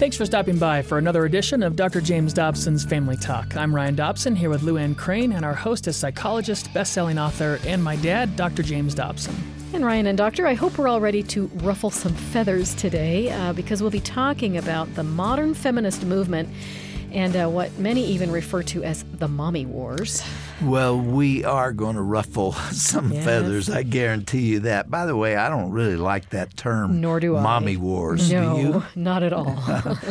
Thanks for stopping by for another edition of Dr. James Dobson's Family Talk. I'm Ryan Dobson, here with Lou Ann Crane, and our host is psychologist, best-selling author, and my dad, Dr. James Dobson. And Ryan and Doctor, I hope we're all ready to ruffle some feathers today because we'll be talking about the modern feminist movement and what many even refer to as the mommy wars. Well, we are going to ruffle some feathers, I guarantee you that. By the way, I don't really like that term. Nor do I. Mommy wars. No, do you? not at all.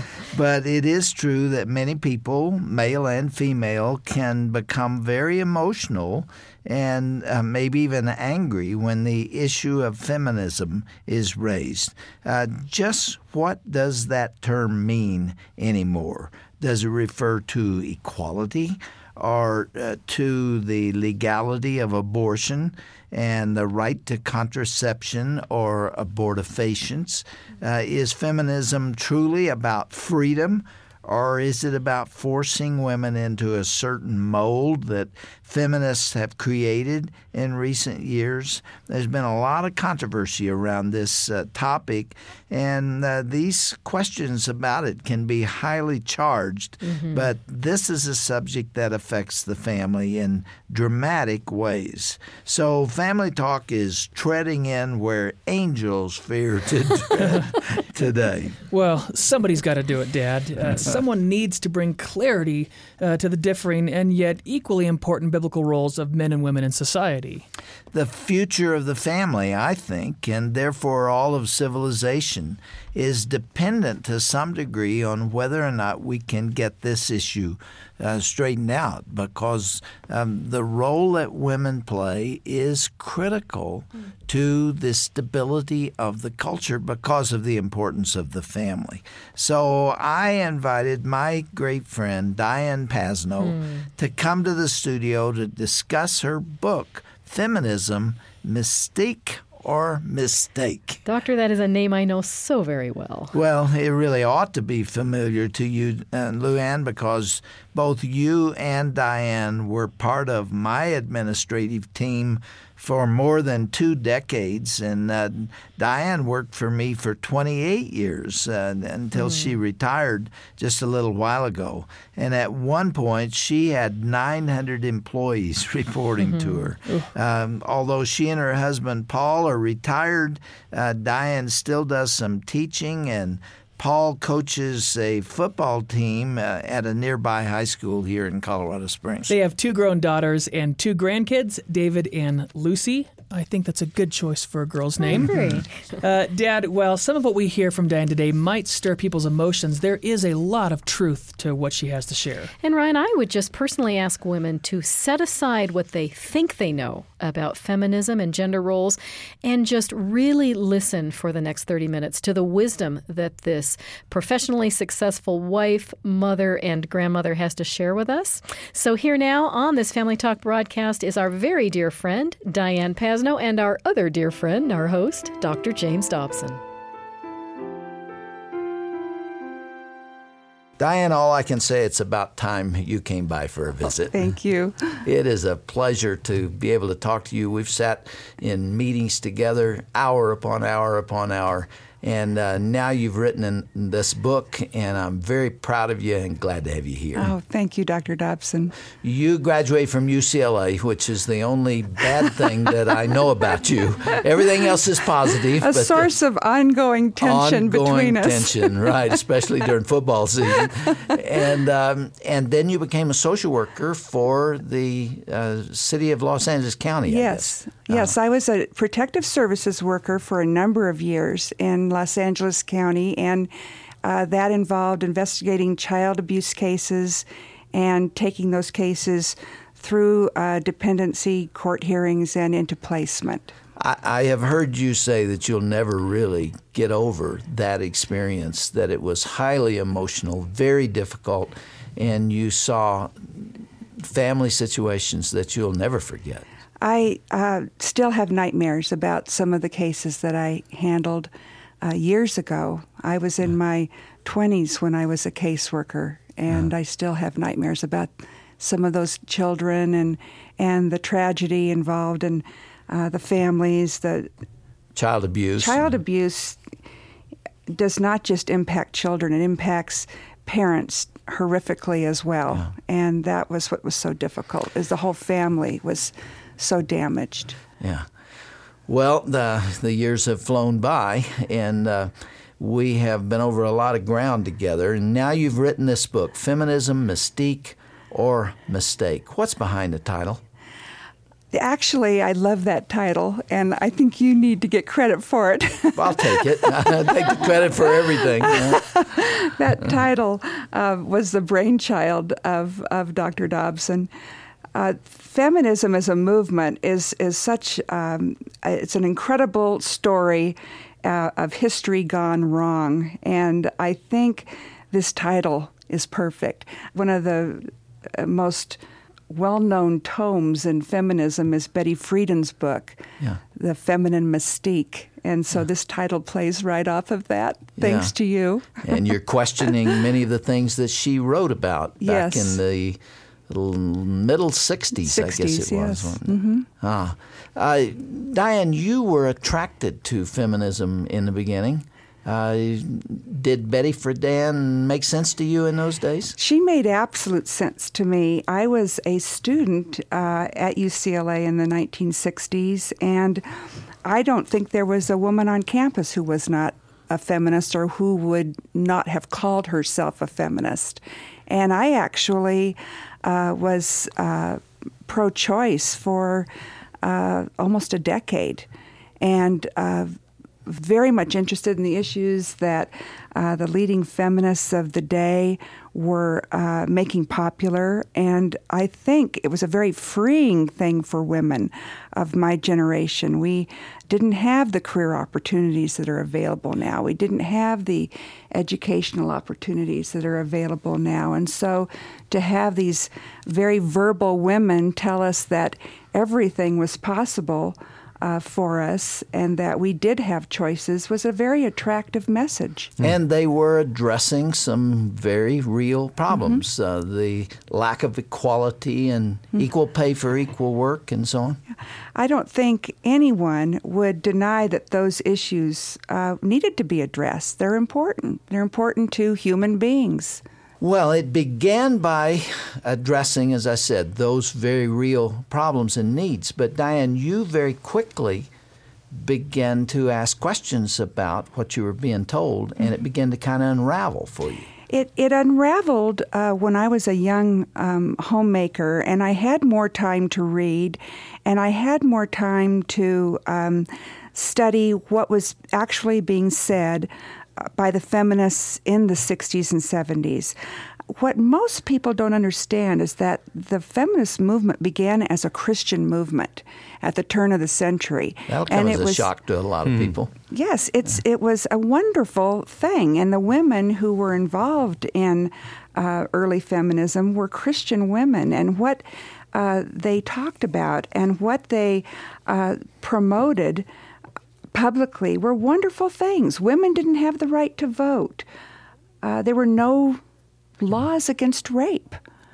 But it is true that many people, male and female, can become very emotional and maybe even angry when the issue of feminism is raised. Just what does that term mean anymore? Does it refer to equality or to the legality of abortion and the right to contraception or abortifacients? Is feminism truly about freedom, or is it about forcing women into a certain mold that feminists have created in recent years? There's been a lot of controversy around this topic, and these questions about it can be highly charged. But this is a subject that affects the family in dramatic ways. So Family Talk is treading in where angels fear to tread today. Well, somebody's got to do it, Dad. Someone needs to bring clarity to the differing and yet equally important biblical roles of men and women in society. The future of the family, I think, and therefore all of civilization, is dependent to some degree on whether or not we can get this issue straightened out, because the role that women play is critical to the stability of the culture because of the importance of the family. So I invited my great friend Diane Pasno to come to the studio to discuss her book, Feminism, Mystique or Mistake. Doctor, that is a name I know so very well. Well, it really ought to be familiar to you, Lou Ann, because both you and Diane were part of my administrative team for more than 2 decades, and Diane worked for me for 28 years until she retired just a little while ago. And at one point, she had 900 employees reporting to her. Although she and her husband, Paul, are retired, Diane still does some teaching, and Paul coaches a football team at a nearby high school here in Colorado Springs. They have 2 grown daughters and 2 grandkids, David and Lucy. I think that's a good choice for a girl's name. Great. Dad, while some of what we hear from Diane today might stir people's emotions, there is a lot of truth to what she has to share. And Ryan, I would just personally ask women to set aside what they think they know about feminism and gender roles and just really listen for the next 30 minutes to the wisdom that this professionally successful wife, mother, and grandmother has to share with us. So here now on this Family Talk broadcast is our very dear friend, Diane Pasno, and our other dear friend, our host, Dr. James Dobson. Diane, all I can say, it's about time you came by for a visit. Thank you. It is a pleasure to be able to talk to you. We've sat in meetings together hour upon hour upon hour. And now you've written in this book, and I'm very proud of you and glad to have you here. Oh, thank you, Dr. Dobson. You graduated from UCLA, which is the only bad thing that I know about you. Everything else is positive. A source of ongoing tension between us. Ongoing tension, right, especially during football season. And then you became a social worker for the city of Los Angeles County, Yes. I guess. Yes, I was a protective services worker for a number of years in Los Angeles County, and that involved investigating child abuse cases and taking those cases through dependency, court hearings, and into placement. I have heard you say that you'll never really get over that experience, that it was highly emotional, very difficult, and you saw family situations that you'll never forget. I still have nightmares about some of the cases that I handled years ago. I was in my 20s when I was a caseworker, and I still have nightmares about some of those children and the tragedy involved in the families, the child abuse. Child abuse does not just impact children, it impacts parents horrifically as well. Yeah. And that was what was so difficult, is the whole family was so damaged. Yeah. Well, the years have flown by, and we have been over a lot of ground together. And now you've written this book, Feminism, Mystique, or Mistake. What's behind the title? Actually, I love that title, and I think you need to get credit for it. I'll take it. I'll take the credit for everything. That title was the brainchild of Dr. Dobson. Feminism as a movement is such, it's an incredible story of history gone wrong, and I think this title is perfect. One of the most well-known tomes in feminism is Betty Friedan's book, The Feminine Mystique. And so this title plays right off of that, thanks to you. And you're questioning many of the things that she wrote about back in the middle 60s, I guess it was. Yes. Mm-hmm. Diane, you were attracted to feminism in the beginning. Did Betty Friedan make sense to you in those days? She made absolute sense to me. I was a student at UCLA in the 1960s, and I don't think there was a woman on campus who was not a feminist or who would not have called herself a feminist. And I actually was pro-choice for almost a decade, and very much interested in the issues that the leading feminists of the day were making popular. And I think it was a very freeing thing for women of my generation. We didn't have the career opportunities that are available now. We didn't have the educational opportunities that are available now. And so to have these very verbal women tell us that everything was possible for us and that we did have choices was a very attractive message. And they were addressing some very real problems, the lack of equality and equal pay for equal work and so on. I don't think anyone would deny that those issues needed to be addressed. They're important. They're important to human beings. Well, it began by addressing, as I said, those very real problems and needs. But Diane, you very quickly began to ask questions about what you were being told, and it began to kind of unravel for you. It unraveled when I was a young homemaker, and I had more time to read, and I had more time to study what was actually being said by the feminists in the 60s and 70s. What most people don't understand is that the feminist movement began as a Christian movement at the turn of the century. That'll come as a shock to a lot of people. Yes, it was a wonderful thing. And the women who were involved in early feminism were Christian women. And what they talked about and what they promoted publicly were wonderful things. Women didn't have the right to vote. There were no laws against rape.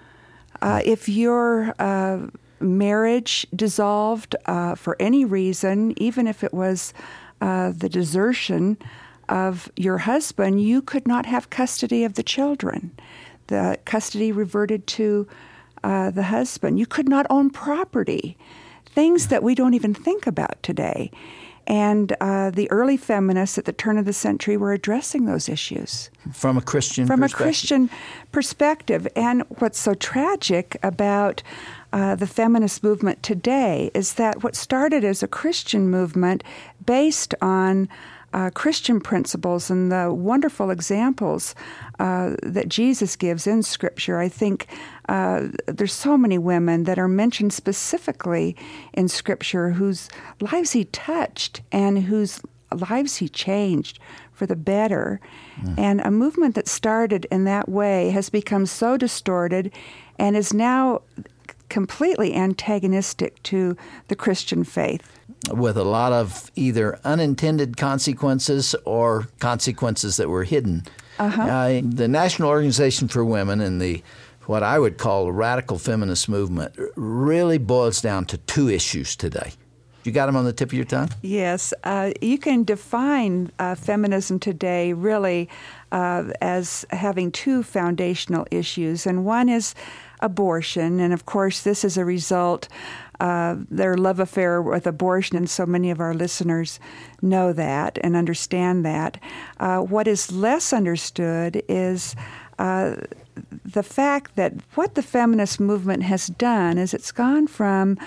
If your marriage dissolved for any reason, even if it was the desertion of your husband, you could not have custody of the children. The custody reverted to the husband. You could not own property, things that we don't even think about today. And the early feminists at the turn of the century were addressing those issues. From a Christian perspective. From a Christian perspective. And what's so tragic about the feminist movement today is that what started as a Christian movement based on Christian principles and the wonderful examples that Jesus gives in Scripture. I think there's so many women that are mentioned specifically in Scripture whose lives he touched and whose lives he changed for the better. And a movement that started in that way has become so distorted and is now completely antagonistic to the Christian faith. With a lot of either unintended consequences or consequences that were hidden. The National Organization for Women and the what I would call the radical feminist movement really boils down to two issues today. You got them on the tip of your tongue? Yes. You can define feminism today really as having two foundational issues, and one is abortion, and of course this is a result their love affair with abortion, and so many of our listeners know that and understand that. What is less understood is the fact that what the feminist movement has done is it's gone from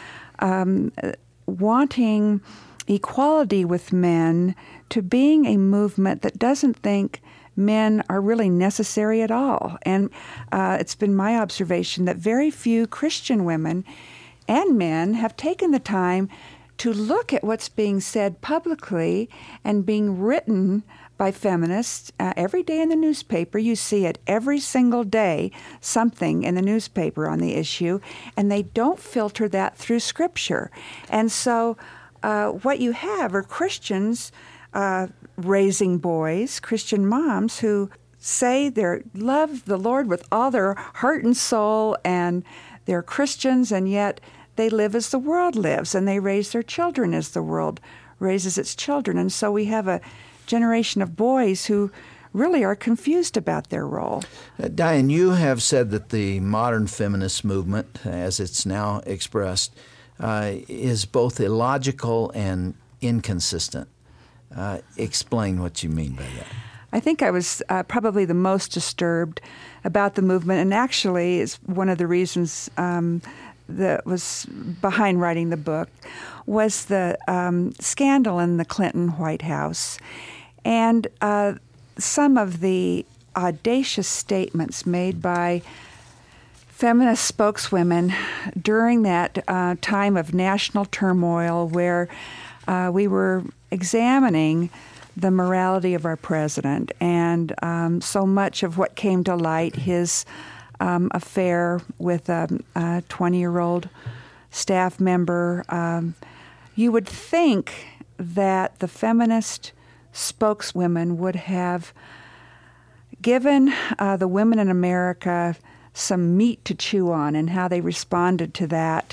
wanting equality with men to being a movement that doesn't think men are really necessary at all. And it's been my observation that very few Christian women and men have taken the time to look at what's being said publicly and being written by feminists. Every day in the newspaper, you see it every single day, something in the newspaper on the issue, and they don't filter that through Scripture. And so what you have are Christians raising boys, Christian moms who say they love the Lord with all their heart and soul, and they're Christians, and yet they live as the world lives, and they raise their children as the world raises its children. And so we have a generation of boys who really are confused about their role. Diane, you have said that the modern feminist movement, as it's now expressed, is both illogical and inconsistent. Explain what you mean by that. I think I was probably the most disturbed about the movement, and actually is one of the reasons that was behind writing the book, was the scandal in the Clinton White House. And some of the audacious statements made by feminist spokeswomen during that time of national turmoil where we were examining the morality of our president, and so much of what came to light, his affair with a 20-year-old staff member, you would think that the feminist spokeswomen would have given the women in America some meat to chew on and how they responded to that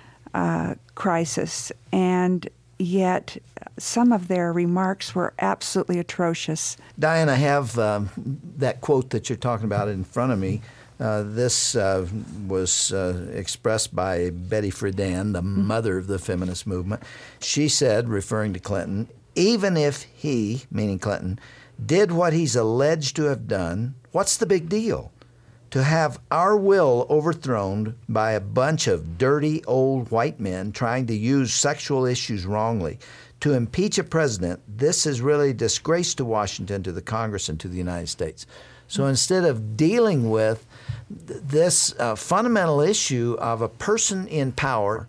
crisis. And yet some of their remarks were absolutely atrocious. Diane, I have that quote that you're talking about in front of me. This was expressed by Betty Friedan, the mother of the feminist movement. She said, referring to Clinton, even if he, meaning Clinton, did what he's alleged to have done, what's the big deal? To have our will overthrown by a bunch of dirty old white men trying to use sexual issues wrongly. To impeach a president, this is really a disgrace to Washington, to the Congress, and to the United States. So instead of dealing with this fundamental issue of a person in power,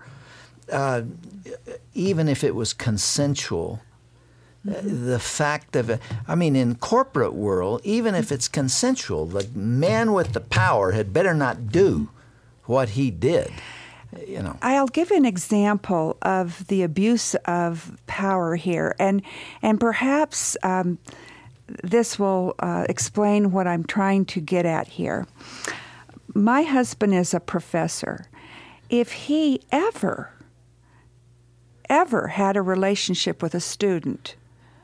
even if it was consensual, the fact of it, I mean, in corporate world, even if it's consensual, the man with the power had better not do what he did. You know. I'll give an example of the abuse of power here, and perhaps this will explain what I'm trying to get at here. My husband is a professor. If he ever had a relationship with a student,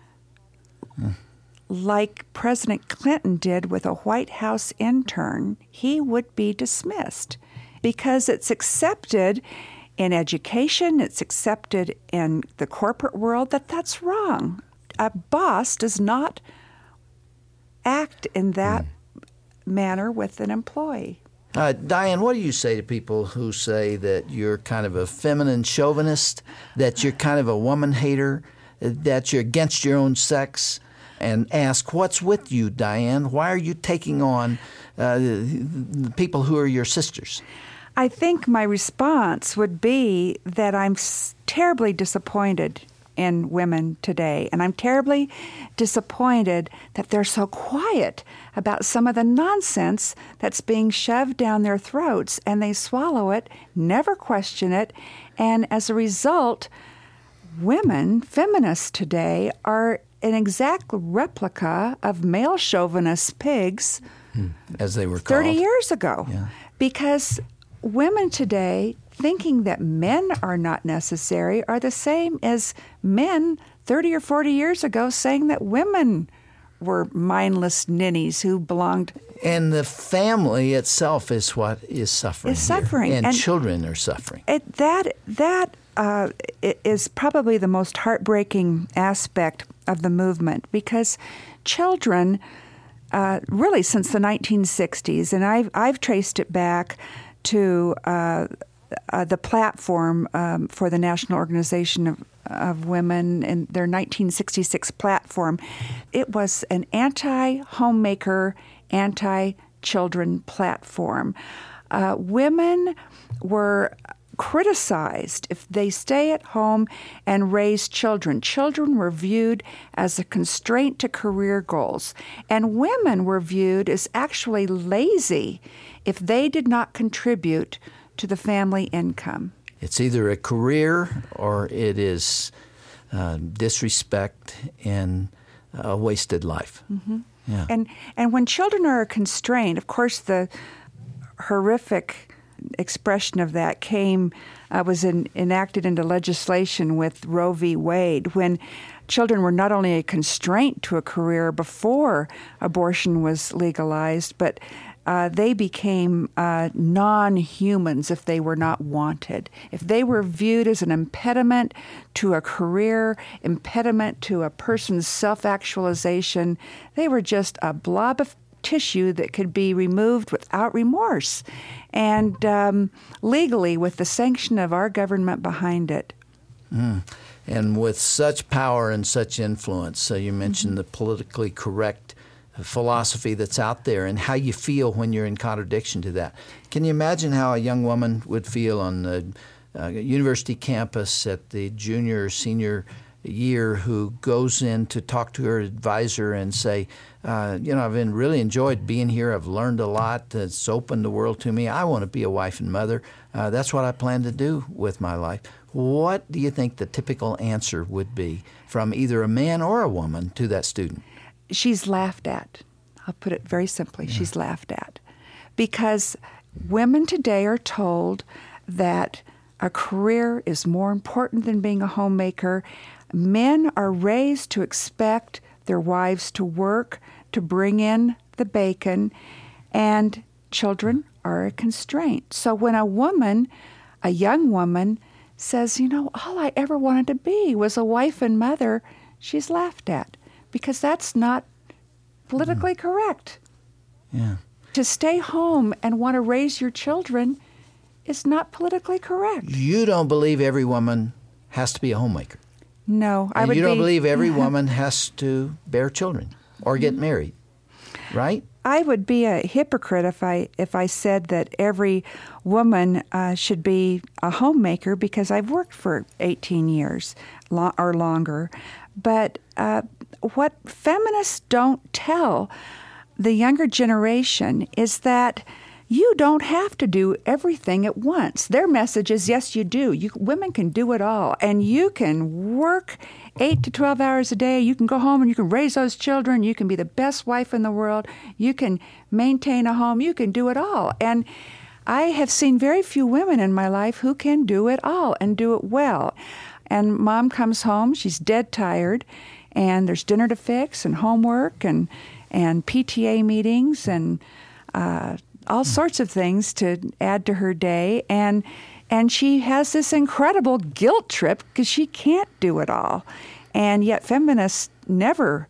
like President Clinton did with a White House intern, he would be dismissed because it's accepted in education, it's accepted in the corporate world that that's wrong. A boss does not act in that manner with an employee. Diane, what do you say to people who say that you're kind of a feminine chauvinist, that you're kind of a woman hater, that you're against your own sex, and ask, what's with you, Diane? Why are you taking on the people who are your sisters? I think my response would be that I'm terribly disappointed in women today, and I'm terribly disappointed that they're so quiet about some of the nonsense that's being shoved down their throats, and they swallow it, never question it, and as a result, women, feminists today, are an exact replica of male chauvinist pigs, as they were called 30 years ago. Yeah. Because women today thinking that men are not necessary are the same as men 30 or 40 years ago saying that women were mindless ninnies who belonged. And the family itself is what is suffering. Is suffering. And children are suffering. That is probably the most heartbreaking aspect of the movement, because children, really since the 1960s, and I've traced it back to the platform for the National Organization of Women and their 1966 platform. It was an anti-homemaker, anti-children platform. Women were criticized if they stay at home and raise children. Children were viewed as a constraint to career goals, and women were viewed as actually lazy if they did not contribute to the family income. It's either a career or it is disrespect and a wasted life. Mm-hmm. Yeah. And when children are a constraint, of course, the horrific expression of that was enacted into legislation with Roe v. Wade, when children were not only a constraint to a career before abortion was legalized, but they became non-humans if they were not wanted. If they were viewed as an impediment to a career, impediment to a person's self-actualization, they were just a blob of tissue that could be removed without remorse, and legally with the sanction of our government behind it. And with such power and such influence, so you mentioned the politically correct philosophy that's out there and how you feel when you're in contradiction to that. Can you imagine how a young woman would feel on the university campus at the junior or senior year who goes in to talk to her advisor and say, I've really enjoyed being here. I've learned a lot. It's opened the world to me. I want to be a wife and mother. That's what I plan to do with my life. What do you think the typical answer would be from either a man or a woman to that student? She's laughed at. I'll put it very simply. Yeah. She's laughed at. Because women today are told that a career is more important than being a homemaker. Men are raised to expect their wives to work, to bring in the bacon, and children are a constraint. So when a young woman, says, all I ever wanted to be was a wife and mother, she's laughed at, because that's not politically correct. Yeah. To stay home and want to raise your children is not politically correct. You don't believe every woman has to be a homemaker? No, I would. You don't believe every woman has to bear children or get married, right? I would be a hypocrite if I said that every woman should be a homemaker, because I've worked for 18 years or longer. But what feminists don't tell the younger generation is that you don't have to do everything at once. Their message is, yes, you do. Women can do it all. And you can work 8 to 12 hours a day. You can go home and you can raise those children. You can be the best wife in the world. You can maintain a home. You can do it all. And I have seen very few women in my life who can do it all and do it well. And mom comes home, she's dead tired, and there's dinner to fix and homework and PTA meetings and all sorts of things to add to her day, and she has this incredible guilt trip because she can't do it all. And yet feminists never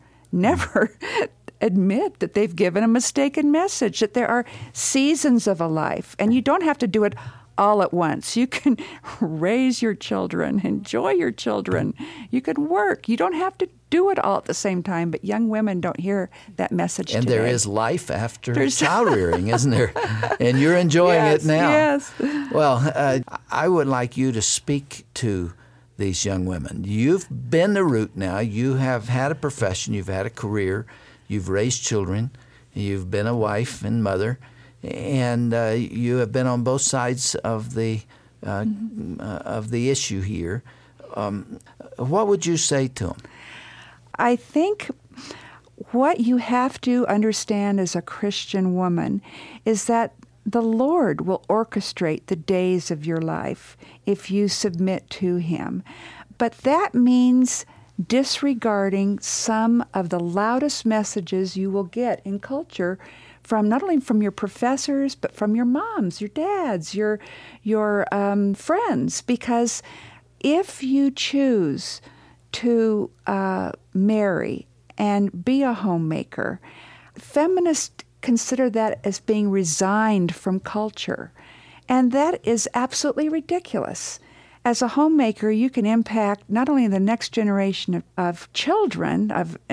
admit that they've given a mistaken message, that there are seasons of a life, and you don't have to do it all at once. You can raise your children, enjoy your children. You can work. You don't have to do it all at the same time, but young women don't hear that message and today. There is life after child rearing, isn't there? And you're enjoying it now. Yes. Well, I would like you to speak to these young women. You've been the root now. You have had a profession. You've had a career. You've raised children. You've been a wife and mother. And you have been on both sides of the issue here. What would you say to them? I think what you have to understand as a Christian woman is that the Lord will orchestrate the days of your life if you submit to Him. But that means disregarding some of the loudest messages you will get in culture from not only from your professors, but from your moms, your dads, your friends. Because if you choose to marry and be a homemaker, feminists consider that as being resigned from culture. And that is absolutely ridiculous. As a homemaker, you can impact not only the next generation of children,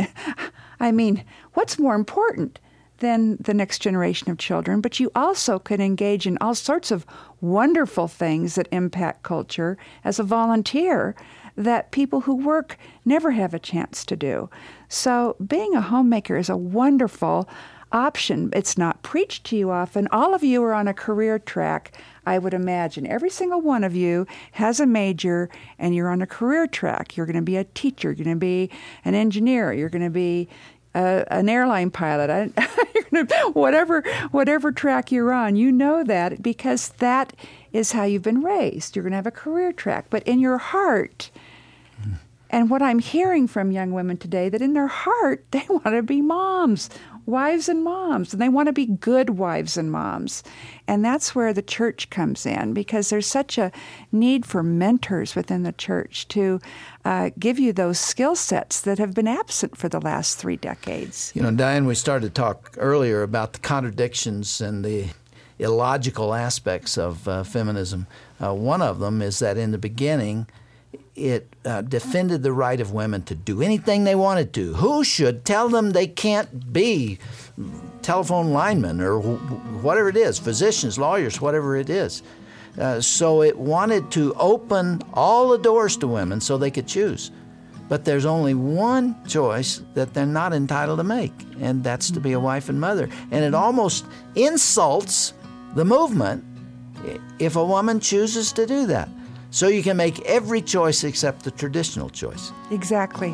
what's more important than the next generation of children, but you also can engage in all sorts of wonderful things that impact culture as a volunteer that people who work never have a chance to do. So being a homemaker is a wonderful option. It's not preached to you often. All of you are on a career track, I would imagine. Every single one of you has a major, and you're on a career track. You're going to be a teacher. You're going to be an engineer. You're going to be an airline pilot. You're gonna, whatever track you're on, you know that because that is how you've been raised. You're going to have a career track. But in your heart, and what I'm hearing from young women today, that in their heart, they want to be moms, wives and moms, and they want to be good wives and moms. And that's where the church comes in, because there's such a need for mentors within the church to give you those skill sets that have been absent for the last 3 decades. You know, Diane, we started to talk earlier about the contradictions and the illogical aspects of feminism. One of them is that in the beginning, it defended the right of women to do anything they wanted to. Who should tell them they can't be telephone linemen or whatever it is, physicians, lawyers, whatever it is? So it wanted to open all the doors to women so they could choose. But there's only one choice that they're not entitled to make, and that's to be a wife and mother. And it almost insults the movement if a woman chooses to do that. So you can make every choice except the traditional choice. Exactly.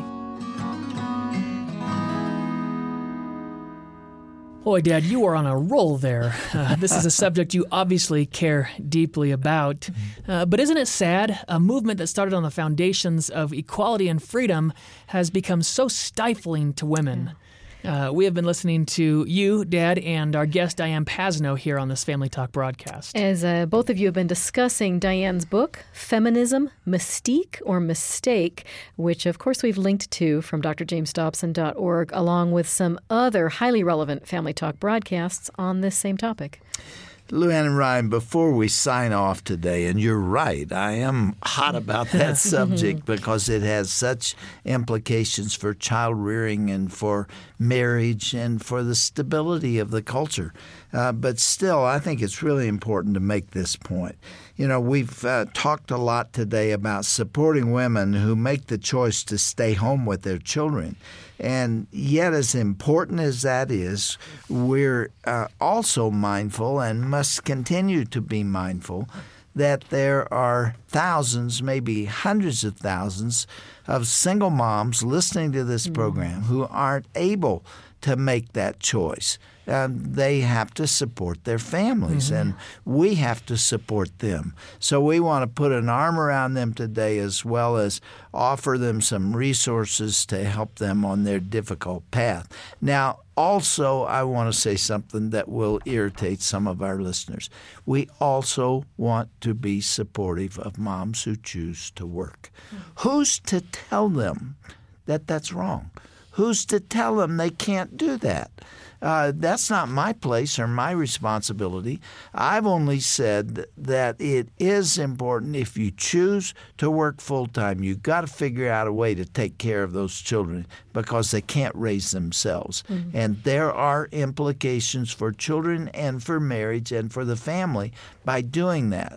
Boy, Dad, you are on a roll there. This is a subject you obviously care deeply about. But isn't it sad? A movement that started on the foundations of equality and freedom has become so stifling to women. We have been listening to you, Dad, and our guest, Diane Pasno, here on this Family Talk broadcast. As both of you have been discussing Diane's book, Feminism, Mystique or Mistake, which, of course, we've linked to from drjamesdobson.org, along with some other highly relevant Family Talk broadcasts on this same topic. Luann and Ryan, before we sign off today, and you're right, I am hot about that subject because it has such implications for child rearing and for marriage and for the stability of the culture. But still, I think it's really important to make this point. You know, we've talked a lot today about supporting women who make the choice to stay home with their children. And yet, as important as that is, we're also mindful and must continue to be mindful that there are thousands, maybe hundreds of thousands of single moms listening to this program who aren't able to make that choice. They have to support their families, and we have to support them. So we want to put an arm around them today, as well as offer them some resources to help them on their difficult path. Now, also, I want to say something that will irritate some of our listeners. We also want to be supportive of moms who choose to work. Who's to tell them that that's wrong? Who's to tell them they can't do that? That's not my place or my responsibility. I've only said that it is important if you choose to work full-time, you've got to figure out a way to take care of those children because they can't raise themselves. And there are implications for children and for marriage and for the family by doing that.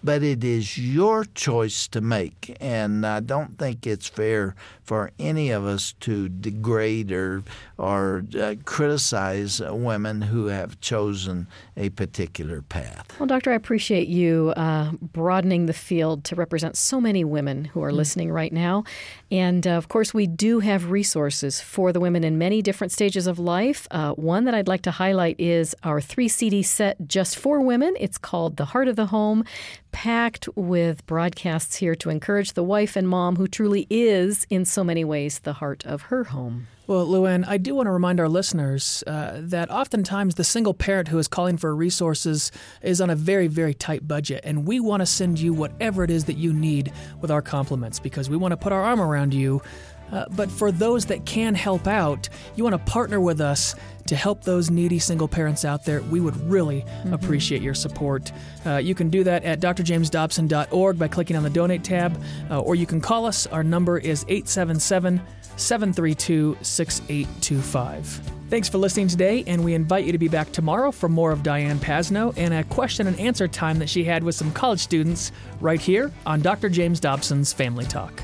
but it is your choice to make. And I don't think it's fair for any of us to degrade or criticize women who have chosen a particular path. Well, Doctor, I appreciate you broadening the field to represent so many women who are listening right now. And, of course, we do have resources for the women in many different stages of life. One that I'd like to highlight is our 3-CD set just for women. It's called The Heart of the Home, packed with broadcasts here to encourage the wife and mom who truly is, in so many ways, the heart of her home. Well, Luann, I do want to remind our listeners that oftentimes the single parent who is calling for resources is on a very, very tight budget, and we want to send you whatever it is that you need with our compliments because we want to put our arm around you. But for those that can help out, you want to partner with us to help those needy single parents out there. We would really appreciate your support. You can do that at drjamesdobson.org by clicking on the Donate tab, or you can call us. Our number is 877-732-6825. Thanks for listening today, and we invite you to be back tomorrow for more of Diane Pasno and a question and answer time that she had with some college students right here on Dr. James Dobson's Family Talk.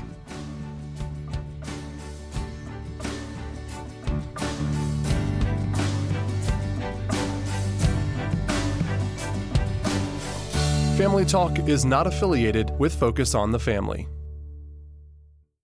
Family Talk is not affiliated with Focus on the Family.